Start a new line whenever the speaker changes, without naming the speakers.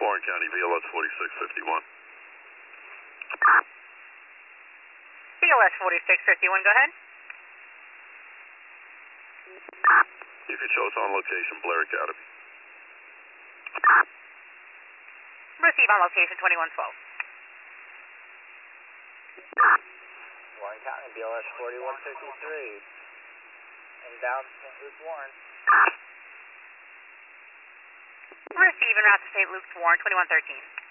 Warren County, BLS 4651.
BLS 4651, go ahead.
You can show us on location, Blair Academy.
Receive on location 2112.
Warren County, BLS 4153. Inbound St. Luke Warren.
Receive en route to St. Luke's Warren 2113.